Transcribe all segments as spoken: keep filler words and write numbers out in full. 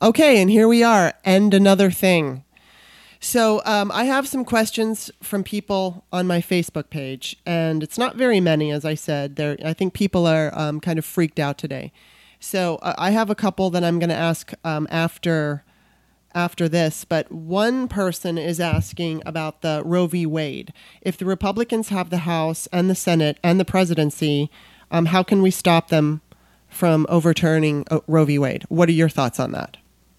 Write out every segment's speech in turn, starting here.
Okay, and here we are, and another thing. So um, I have some questions from people on my Facebook page, and it's not very many, as I said. There, I think people are um, kind of freaked out today. So uh, I have a couple that I'm going to ask um, after after this, but one person is asking about the Roe v. Wade. If the Republicans have the House and the Senate and the presidency, um, how can we stop them from overturning uh, Roe v. Wade? What are your thoughts on that?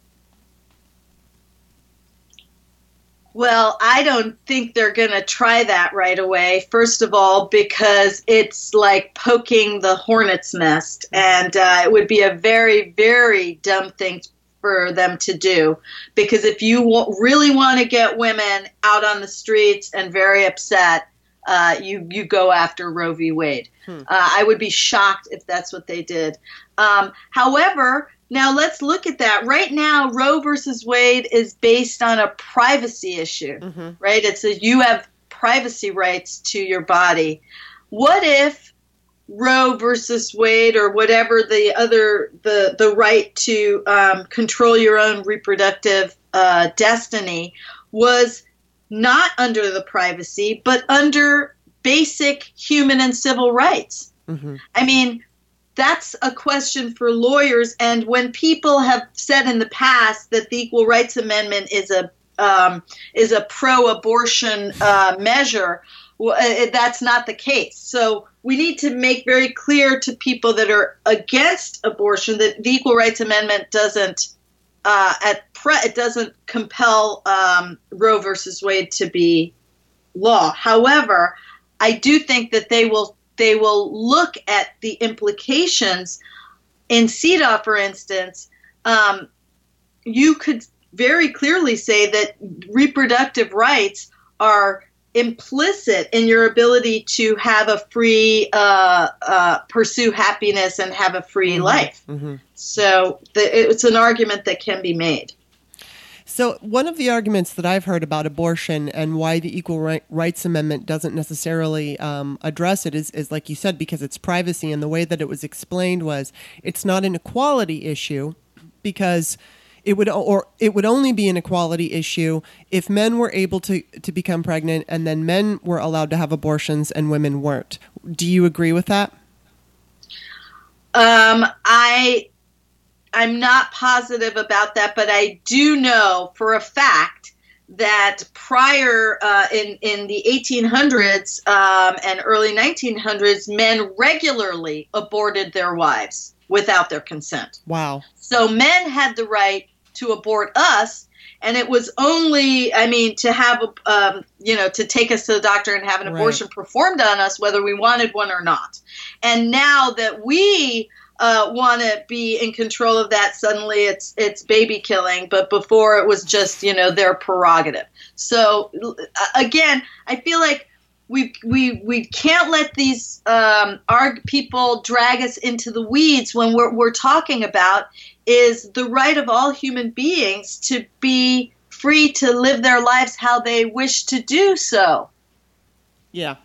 Well, I don't think they're going to try that right away, first of all, because it's like poking the hornet's nest, and uh, it would be a very, very dumb thing for them to do. Because if you w- really want to get women out on the streets and very upset, uh, you, you go after Roe v. Wade. Hmm. Uh, I would be shocked if that's what they did. Um, however, now let's look at that. Right now, Roe versus Wade is based on a privacy issue, mm-hmm. right? It's a, you have privacy rights to your body. What if Roe versus Wade, or whatever the other, the, the right to um, control your own reproductive uh, destiny, was not under the privacy, but under basic human and civil rights? Mm-hmm. I mean, that's a question for lawyers. And when people have said in the past that the Equal Rights Amendment is a um, is a pro-abortion uh, measure, well, that's not the case. So we need to make very clear to people that are against abortion that the Equal Rights Amendment doesn't uh, at pre- it doesn't compel um, Roe versus Wade to be law. However, I do think that they will. They will look at the implications. In C E D A W, for instance, um, you could very clearly say that reproductive rights are implicit in your ability to have a free, uh, uh, pursue happiness and have a free mm-hmm. life. Mm-hmm. So the, it's an argument that can be made. So one of the arguments that I've heard about abortion and why the Equal Rights Amendment doesn't necessarily um, address it is, is, like you said, because it's privacy. And the way that it was explained was it's not an equality issue because it would or it would only be an equality issue if men were able to, to become pregnant and then men were allowed to have abortions and women weren't. Do you agree with that? Um, I... I'm not positive about that, but I do know for a fact that prior uh, in, in the eighteen hundreds um, and early nineteen hundreds, men regularly aborted their wives without their consent. Wow. So men had the right to abort us, and it was only, I mean, to have, um, you know, to take us to the doctor and have an abortion right. performed on us, whether we wanted one or not. And now that we Uh, want to be in control of that, suddenly it's it's baby killing, but before it was just, you know, their prerogative. So again, I feel like we we we can't let these um, our people drag us into the weeds when we're we're talking about is the right of all human beings to be free to live their lives how they wish to do so. Yeah.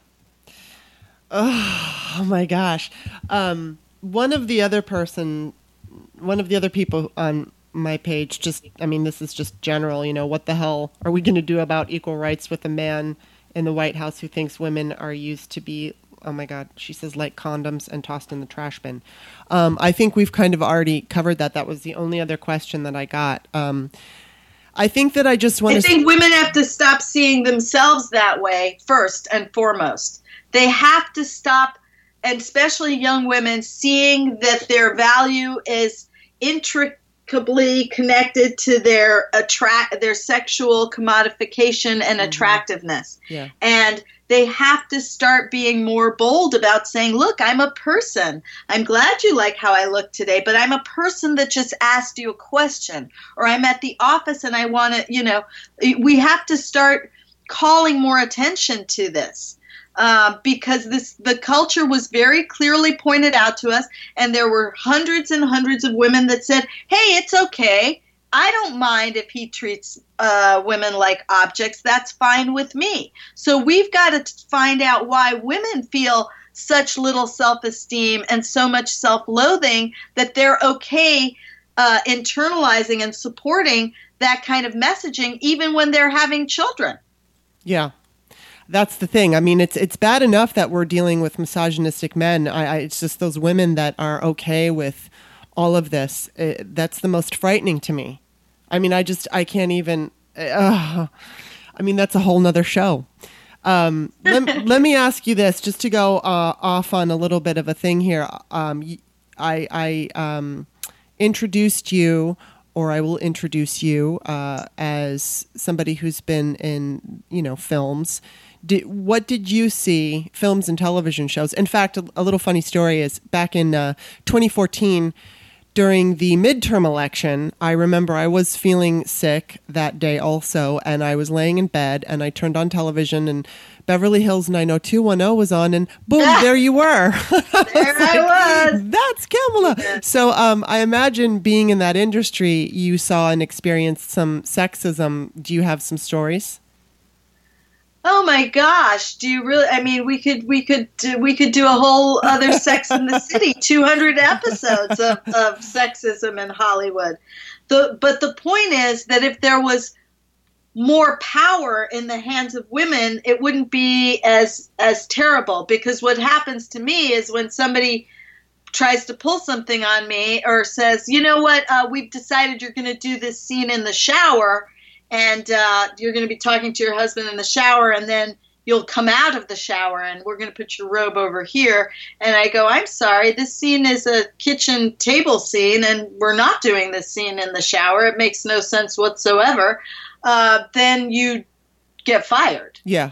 Oh, oh my gosh. Um, One of the other person, one of the other people on my page, just, I mean, this is just general, you know, what the hell are we going to do about equal rights with a man in the White House who thinks women are used to be, oh my God, she says, like condoms and tossed in the trash bin. Um, I think we've kind of already covered that. That was the only other question that I got. Um, I think that I just want to... I think st- women have to stop seeing themselves that way first and foremost. They have to stop, and especially young women, seeing that their value is intricately connected to their attract, their sexual commodification and mm-hmm. attractiveness. Yeah. And they have to start being more bold about saying, look, I'm a person. I'm glad you like how I look today, but I'm a person that just asked you a question. Or I'm at the office and I want to, you know, we have to start calling more attention to this. Uh, because this the culture was very clearly pointed out to us, and there were hundreds and hundreds of women that said, hey, it's okay. I don't mind if he treats uh, women like objects. That's fine with me. So we've got to find out why women feel such little self-esteem and so much self-loathing that they're okay uh, internalizing and supporting that kind of messaging, even when they're having children. Yeah. That's the thing. I mean, it's it's bad enough that we're dealing with misogynistic men. I, I, it's just those women that are okay with all of this. It, that's the most frightening to me. I mean, I just, I can't even, uh, I mean, that's a whole nother show. Um, let, let me ask you this, just to go uh, off on a little bit of a thing here. Um, I, I um, introduced you, or I will introduce you uh, as somebody who's been in, you know, films. Did, what did you see, films and television shows? In fact, a, a little funny story is back in uh, twenty fourteen, during the midterm election, I remember I was feeling sick that day also, and I was laying in bed, and I turned on television, and Beverly Hills nine oh two one oh was on, and boom, ah, there you were. There I was. That's Kamala. Yeah. So um, I imagine being in that industry, you saw and experienced some sexism. Do you have some stories? Oh my gosh! Do you really? I mean, we could we could do, we could do a whole other Sex in the City, two hundred episodes of, of sexism in Hollywood. The but the point is that if there was more power in the hands of women, it wouldn't be as as terrible. Because what happens to me is when somebody tries to pull something on me or says, you know what, uh, we've decided you're going to do this scene in the shower. And uh, you're going to be talking to your husband in the shower, and then you'll come out of the shower, and we're going to put your robe over here. And I go, I'm sorry, this scene is a kitchen table scene, and we're not doing this scene in the shower. It makes no sense whatsoever. Uh, then you get fired. Yeah.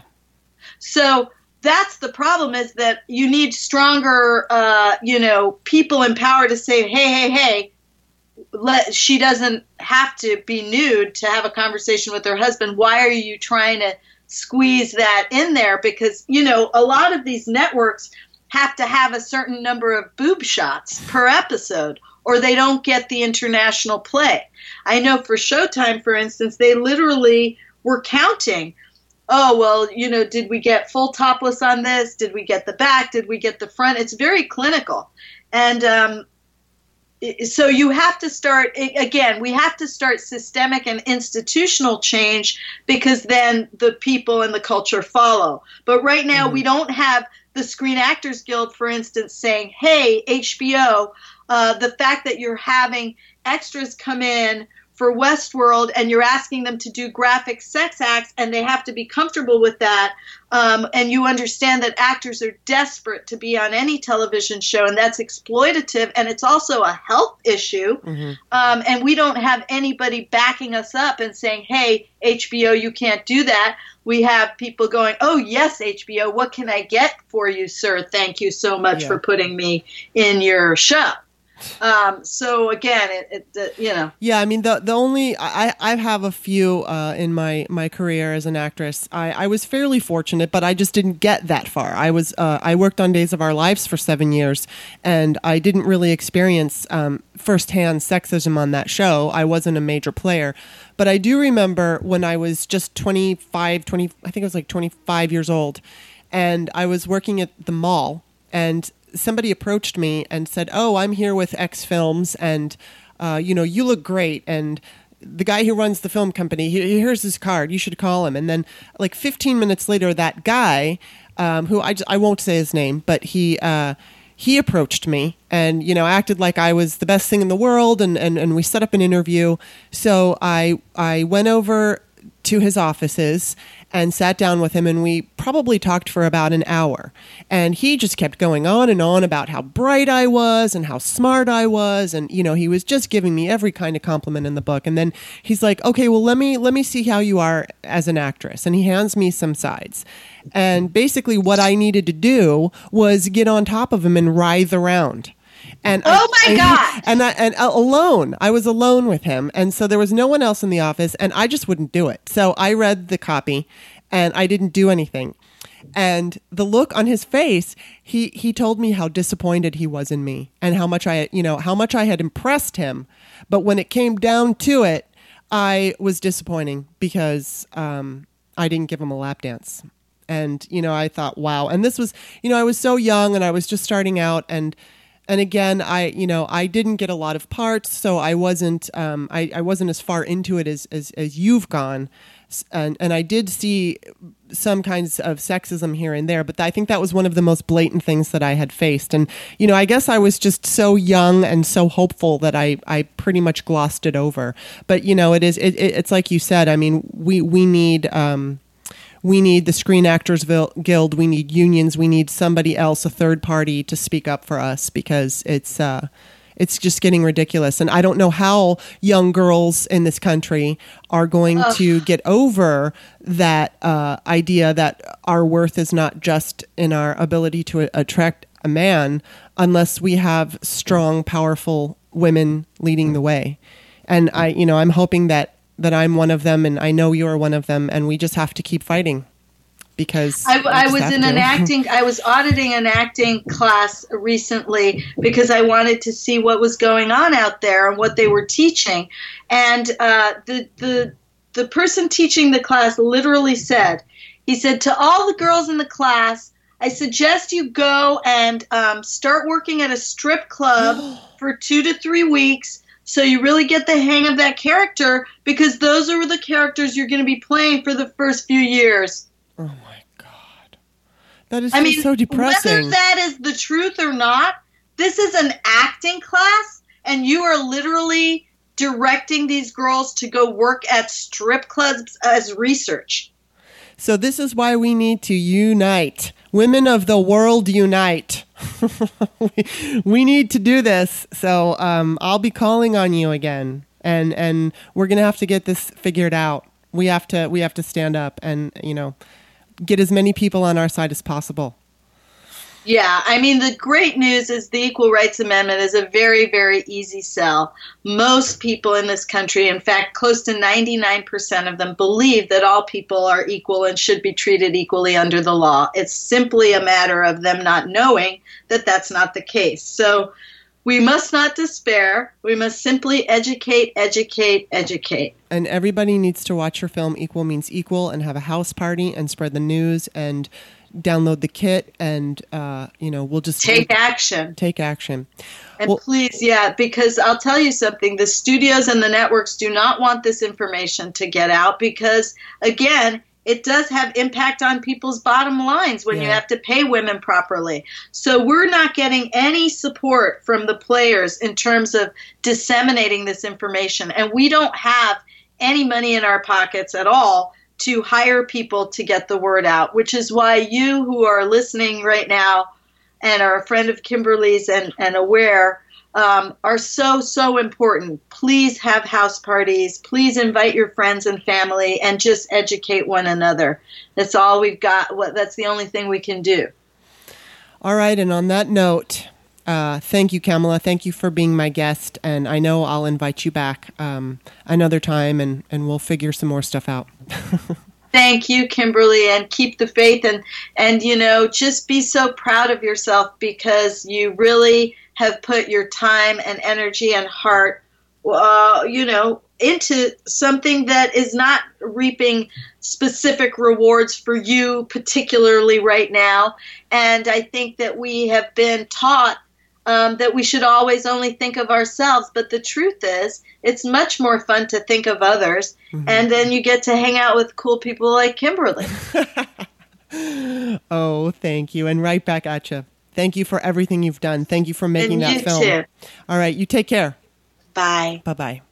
So that's the problem, is that you need stronger, uh, you know, people in power to say, hey, hey, hey, Let, she doesn't have to be nude to have a conversation with her husband. Why are you trying to squeeze that in there? Because, you know, a lot of these networks have to have a certain number of boob shots per episode, or they don't get the international play. I know for Showtime, for instance, they literally were counting. Oh, well, you know, did we get full topless on this? Did we get the back? Did we get the front? It's very clinical. And, um, so you have to start, again, we have to start systemic and institutional change, because then the people and the culture follow. But right now, mm-hmm. we don't have the Screen Actors Guild, for instance, saying, hey, H B O, uh, the fact that you're having extras come in for Westworld and you're asking them to do graphic sex acts, and they have to be comfortable with that. Um, and you understand that actors are desperate to be on any television show, and that's exploitative, and it's also a health issue. Mm-hmm. Um, and we don't have anybody backing us up and saying, hey, H B O, you can't do that. We have people going, oh, yes, H B O, what can I get for you, sir? Thank you so much yeah. for putting me in your show. Um, so again, it, it, it, you know. Yeah, I mean, the the only, I, I have a few uh, in my, my career as an actress. I, I was fairly fortunate, but I just didn't get that far. I was, uh, I worked on Days of Our Lives for seven years, and I didn't really experience um, firsthand sexism on that show. I wasn't a major player. But I do remember when I was just twenty-five, twenty, I think I was like twenty-five years old, and I was working at the mall, and somebody approached me and said, oh, I'm here with X Films, and, uh, you know, you look great. And the guy who runs the film company, he, here's his card. You should call him. And then like fifteen minutes later, that guy, um, who I, just, I won't say his name, but he uh, he approached me and, you know, acted like I was the best thing in the world. And, and, and we set up an interview. So I I went over to his offices and sat down with him, and we probably talked for about an hour. And he just kept going on and on about how bright I was and how smart I was. And, you know, he was just giving me every kind of compliment in the book. And then he's like, okay, well, let me let me see how you are as an actress. And he hands me some sides. And basically what I needed to do was get on top of him and writhe around. And oh my I, God! And I, and alone, I was alone with him, and so there was no one else in the office, and I just wouldn't do it. So I read the copy, and I didn't do anything. And the look on his face, he he told me how disappointed he was in me, and how much I, you know, how much I had impressed him. But when it came down to it, I was disappointing because um, I didn't give him a lap dance. And you know, I thought, wow. And this was, you know, I was so young, and I was just starting out, and and again, I, you know, I didn't get a lot of parts, so I wasn't, um, I, I wasn't as far into it as, as, as you've gone. And, and I did see some kinds of sexism here and there, but I think that was one of the most blatant things that I had faced. And, you know, I guess I was just so young and so hopeful that I, I pretty much glossed it over. But, you know, it is, it, it's like you said, I mean, we, we need, um, we need the Screen Actors Guild, we need unions, we need somebody else, a third party to speak up for us, because it's, uh, it's just getting ridiculous. And I don't know how young girls in this country are going Ugh. to get over that uh, idea that our worth is not just in our ability to attract a man, unless we have strong, powerful women leading the way. And I, you know, I'm hoping that, that I'm one of them, and I know you're one of them, and we just have to keep fighting. Because I, I was in to. an acting, I was auditing an acting class recently because I wanted to see what was going on out there and what they were teaching. And uh, the, the, the person teaching the class literally said, he said, to all the girls in the class, I suggest you go and um, start working at a strip club for two to three weeks so you really get the hang of that character, because those are the characters you're going to be playing for the first few years. Oh my God. That is I mean, so depressing. Whether that is the truth or not, this is an acting class, and you are literally directing these girls to go work at strip clubs as research. So this is why we need to unite. Women of the world, unite. we, we need to do this. So um, I'll be calling on you again, and and we're gonna have to get this figured out. We have to we have to stand up and, you know, get as many people on our side as possible. Yeah, I mean, the great news is the Equal Rights Amendment is a very, very easy sell. Most people in this country, in fact, close to ninety-nine percent of them, believe that all people are equal and should be treated equally under the law. It's simply a matter of them not knowing that that's not the case. So we must not despair. We must simply educate, educate, educate. And everybody needs to watch your film, Equal Means Equal, and have a house party and spread the news and download the kit, and uh, you know, we'll just take action. Take action. And well, please, yeah, because I'll tell you something, the studios and the networks do not want this information to get out, because, again, it does have impact on people's bottom lines when yeah. you have to pay women properly. So we're not getting any support from the players in terms of disseminating this information. And we don't have any money in our pockets at all to hire people to get the word out, which is why you who are listening right now and are a friend of Kimberly's and, and aware um, are so, so important. Please have house parties. Please invite your friends and family and just educate one another. That's all we've got. That's the only thing we can do. All right. And on that note, uh, thank you, Kamala. Thank you for being my guest. And I know I'll invite you back um, another time, and, and we'll figure some more stuff out. Thank you, Kimberly, and keep the faith, and, and, you know, just be so proud of yourself, because you really have put your time and energy and heart, uh, you know, into something that is not reaping specific rewards for you particularly right now. And I think that we have been taught Um, that we should always only think of ourselves. But the truth is, it's much more fun to think of others. Mm-hmm. And then you get to hang out with cool people like Kimberly. Oh, thank you. And right back at you. Thank you for everything you've done. Thank you for making and that you film. Too. All right. You take care. Bye. Bye-bye.